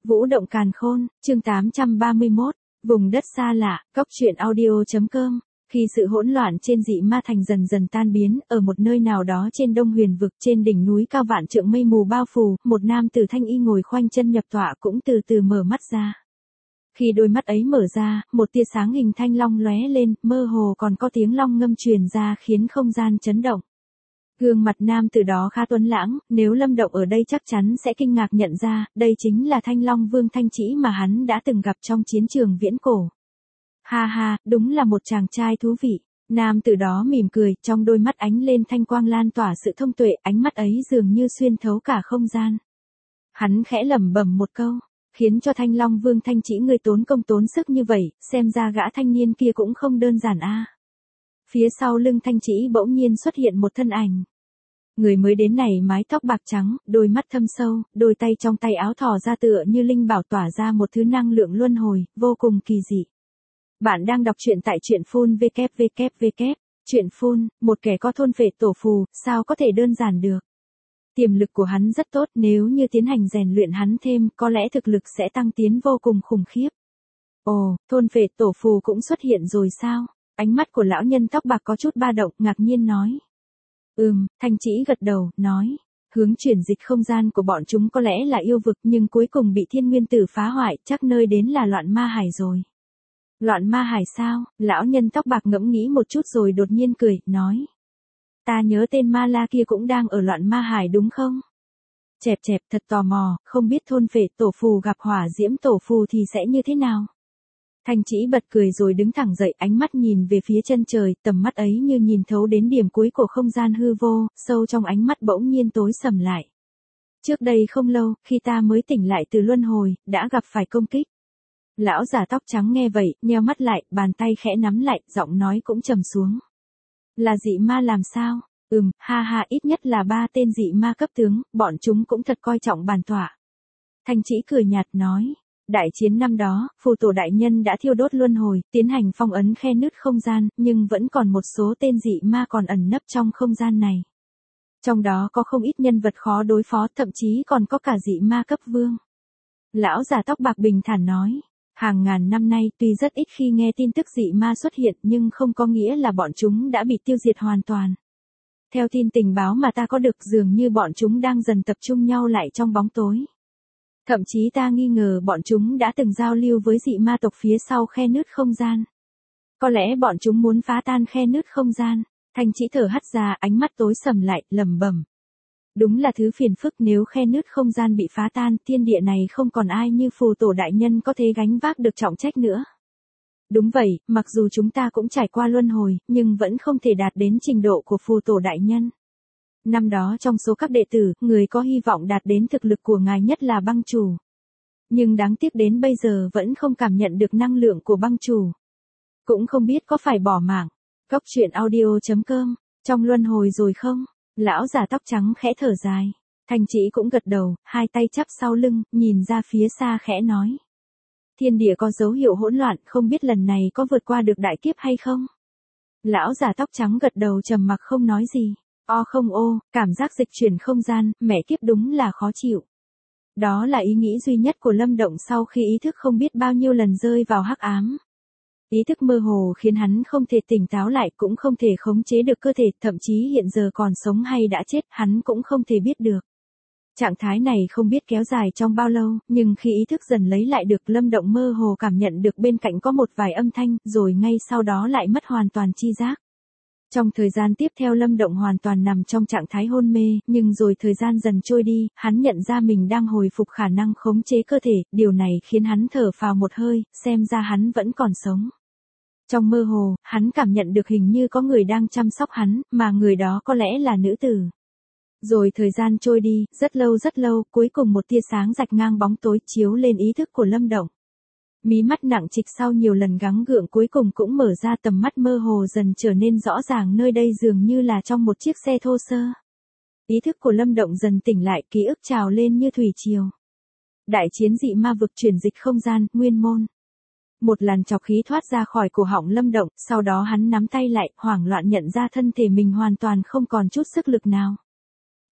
Vũ động càn khôn, chương 831, vùng đất xa lạ, Cóc truyện audio.com. Khi sự hỗn loạn trên dị ma thành dần dần tan biến, ở một nơi nào đó trên Đông Huyền vực, trên đỉnh núi cao vạn trượng mây mù bao phủ, một nam tử thanh y ngồi khoanh chân nhập tọa cũng từ từ mở mắt ra. Khi đôi mắt ấy mở ra, một tia sáng hình thanh long lóe lên, mơ hồ còn có tiếng long ngâm truyền ra khiến không gian chấn động. Gương mặt nam tử đó khá tuấn lãng, nếu Lâm Động ở đây chắc chắn sẽ kinh ngạc nhận ra, đây chính là Thanh Long Vương Thanh Trĩ mà hắn đã từng gặp trong chiến trường viễn cổ. Ha ha, đúng là một chàng trai thú vị. Nam tử đó mỉm cười, trong đôi mắt ánh lên thanh quang lan tỏa sự thông tuệ, ánh mắt ấy dường như xuyên thấu cả không gian. Hắn khẽ lẩm bẩm một câu, khiến cho Thanh Long Vương Thanh Trĩ người tốn công tốn sức như vậy, xem ra gã thanh niên kia cũng không đơn giản a. Phía sau lưng Thanh Trĩ bỗng nhiên xuất hiện một thân ảnh. Người mới đến này mái tóc bạc trắng, đôi mắt thâm sâu, đôi tay trong tay áo thò ra tựa như linh bảo tỏa ra một thứ năng lượng luân hồi, vô cùng kỳ dị. Bạn đang đọc truyện tại truyện phun www. Truyện phun, một kẻ có thôn phệ tổ phù, sao có thể đơn giản được. Tiềm lực của hắn rất tốt, nếu như tiến hành rèn luyện hắn thêm, có lẽ thực lực sẽ tăng tiến vô cùng khủng khiếp. Ồ, thôn phệ tổ phù cũng xuất hiện rồi sao? Ánh mắt của lão nhân tóc bạc có chút ba động, ngạc nhiên nói. Thanh Trĩ gật đầu, nói. Hướng chuyển dịch không gian của bọn chúng có lẽ là yêu vực nhưng cuối cùng bị thiên nguyên tử phá hoại, chắc nơi đến là loạn ma hải rồi. Loạn ma hải sao? Lão nhân tóc bạc ngẫm nghĩ một chút rồi đột nhiên cười, nói. Ta nhớ tên ma la kia cũng đang ở loạn ma hải đúng không? Chẹp chẹp, thật tò mò, không biết thôn phệ tổ phù gặp hỏa diễm tổ phù thì sẽ như thế nào? Thanh Trĩ bật cười rồi đứng thẳng dậy, ánh mắt nhìn về phía chân trời, tầm mắt ấy như nhìn thấu đến điểm cuối của không gian hư vô, sâu trong ánh mắt bỗng nhiên tối sầm lại. Trước đây không lâu, khi ta mới tỉnh lại từ luân hồi, đã gặp phải công kích. Lão già tóc trắng nghe vậy, nheo mắt lại, bàn tay khẽ nắm lại, giọng nói cũng trầm xuống. Là dị ma làm sao? Ha ha, ít nhất là 3 tên dị ma cấp tướng, bọn chúng cũng thật coi trọng bản tọa. Thanh Trĩ cười nhạt nói. Đại chiến năm đó, phù tổ đại nhân đã thiêu đốt luân hồi, tiến hành phong ấn khe nứt không gian, nhưng vẫn còn một số tên dị ma còn ẩn nấp trong không gian này. Trong đó có không ít nhân vật khó đối phó, thậm chí còn có cả dị ma cấp vương. Lão già tóc bạc bình thản nói, hàng ngàn năm nay tuy rất ít khi nghe tin tức dị ma xuất hiện nhưng không có nghĩa là bọn chúng đã bị tiêu diệt hoàn toàn. Theo tin tình báo mà ta có được dường như bọn chúng đang dần tập trung nhau lại trong bóng tối. Thậm chí ta nghi ngờ bọn chúng đã từng giao lưu với dị ma tộc phía sau khe nứt không gian. Có lẽ bọn chúng muốn phá tan khe nứt không gian. Thanh Trĩ thở hắt ra, ánh mắt tối sầm lại, lẩm bẩm. Đúng là thứ phiền phức, nếu khe nứt không gian bị phá tan, thiên địa này không còn ai như phù tổ đại nhân có thể gánh vác được trọng trách nữa. Đúng vậy, mặc dù chúng ta cũng trải qua luân hồi, nhưng vẫn không thể đạt đến trình độ của phù tổ đại nhân. Năm đó trong số các đệ tử, người có hy vọng đạt đến thực lực của ngài nhất là băng chủ. Nhưng đáng tiếc đến bây giờ vẫn không cảm nhận được năng lượng của băng chủ. Cũng không biết có phải bỏ mạng. Cóc truyện audio.com, trong luân hồi rồi không? Lão già tóc trắng khẽ thở dài. Thanh Trĩ cũng gật đầu, hai tay chắp sau lưng, nhìn ra phía xa khẽ nói. Thiên địa có dấu hiệu hỗn loạn, không biết lần này có vượt qua được đại kiếp hay không? Lão già tóc trắng gật đầu trầm mặc không nói gì. Không cảm giác dịch chuyển không gian, mẹ kiếp đúng là khó chịu. Đó là ý nghĩ duy nhất của Lâm Động sau khi ý thức không biết bao nhiêu lần rơi vào hắc ám. Ý thức mơ hồ khiến hắn không thể tỉnh táo lại, cũng không thể khống chế được cơ thể, thậm chí hiện giờ còn sống hay đã chết, hắn cũng không thể biết được. Trạng thái này không biết kéo dài trong bao lâu, nhưng khi ý thức dần lấy lại được, Lâm Động mơ hồ cảm nhận được bên cạnh có một vài âm thanh, rồi ngay sau đó lại mất hoàn toàn tri giác. Trong thời gian tiếp theo Lâm Động hoàn toàn nằm trong trạng thái hôn mê, nhưng rồi thời gian dần trôi đi, hắn nhận ra mình đang hồi phục khả năng khống chế cơ thể, điều này khiến hắn thở phào một hơi, xem ra hắn vẫn còn sống. Trong mơ hồ, hắn cảm nhận được hình như có người đang chăm sóc hắn, mà người đó có lẽ là nữ tử. Rồi thời gian trôi đi, rất lâu, cuối cùng một tia sáng rạch ngang bóng tối chiếu lên ý thức của Lâm Động. Mí mắt nặng trịch sau nhiều lần gắng gượng cuối cùng cũng mở ra, tầm mắt mơ hồ dần trở nên rõ ràng, nơi đây dường như là trong một chiếc xe thô sơ. Ý thức của Lâm Động dần tỉnh lại, ký ức trào lên như thủy triều. Đại chiến dị ma vực chuyển dịch không gian, nguyên môn. Một làn trọc khí thoát ra khỏi cổ họng Lâm Động, sau đó hắn nắm tay lại, hoảng loạn nhận ra thân thể mình hoàn toàn không còn chút sức lực nào.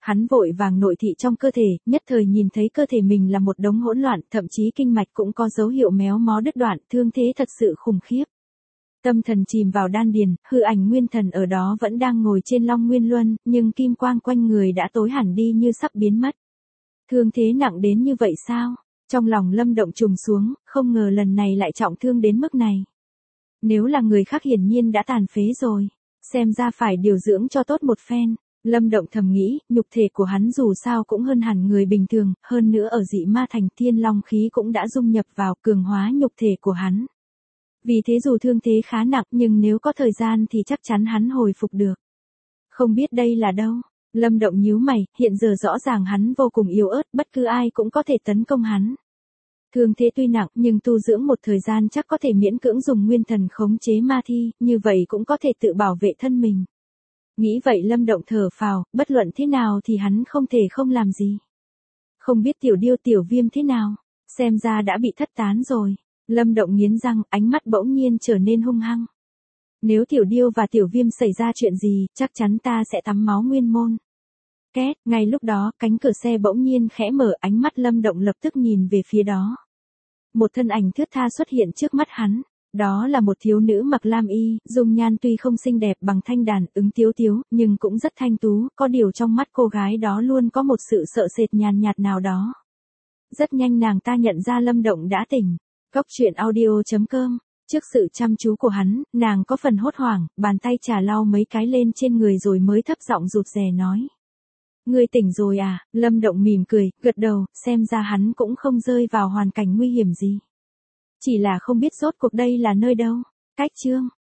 Hắn vội vàng nội thị trong cơ thể, nhất thời nhìn thấy cơ thể mình là một đống hỗn loạn, thậm chí kinh mạch cũng có dấu hiệu méo mó đứt đoạn, thương thế thật sự khủng khiếp. Tâm thần chìm vào đan điền, hư ảnh nguyên thần ở đó vẫn đang ngồi trên Long Nguyên Luân, nhưng kim quang quanh người đã tối hẳn đi như sắp biến mất. Thương thế nặng đến như vậy sao? Trong lòng Lâm Động trùng xuống, không ngờ lần này lại trọng thương đến mức này. Nếu là người khác hiển nhiên đã tàn phế rồi, xem ra phải điều dưỡng cho tốt một phen. Lâm Động thầm nghĩ, nhục thể của hắn dù sao cũng hơn hẳn người bình thường, hơn nữa ở dị ma thành thiên long khí cũng đã dung nhập vào cường hóa nhục thể của hắn. Vì thế dù thương thế khá nặng nhưng nếu có thời gian thì chắc chắn hắn hồi phục được. Không biết đây là đâu? Lâm Động nhíu mày, hiện giờ rõ ràng hắn vô cùng yếu ớt, bất cứ ai cũng có thể tấn công hắn. Thương thế tuy nặng nhưng tu dưỡng một thời gian chắc có thể miễn cưỡng dùng nguyên thần khống chế ma thi, như vậy cũng có thể tự bảo vệ thân mình. Nghĩ vậy Lâm Động thở phào, bất luận thế nào thì hắn không thể không làm gì. Không biết Tiểu Điêu Tiểu Viêm thế nào, xem ra đã bị thất tán rồi. Lâm Động nghiến răng, ánh mắt bỗng nhiên trở nên hung hăng. Nếu Tiểu Điêu và Tiểu Viêm xảy ra chuyện gì, chắc chắn ta sẽ tắm máu nguyên môn. Két, ngay lúc đó, cánh cửa xe bỗng nhiên khẽ mở, ánh mắt Lâm Động lập tức nhìn về phía đó. Một thân ảnh thướt tha xuất hiện trước mắt hắn. Đó là một thiếu nữ mặc lam y, dung nhan tuy không xinh đẹp bằng Thanh Đàn, ứng tiếu tiếu, nhưng cũng rất thanh tú, có điều trong mắt cô gái đó luôn có một sự sợ sệt nhàn nhạt nào đó. Rất nhanh nàng ta nhận ra Lâm Động đã tỉnh. Cốc truyện audio.com. Trước sự chăm chú của hắn, nàng có phần hốt hoảng, bàn tay trà lau mấy cái lên trên người rồi mới thấp giọng rụt rè nói. Ngươi tỉnh rồi à? Lâm Động mỉm cười, gật đầu, xem ra hắn cũng không rơi vào hoàn cảnh nguy hiểm gì. Chỉ là không biết rốt cuộc đây là nơi đâu. Cách chương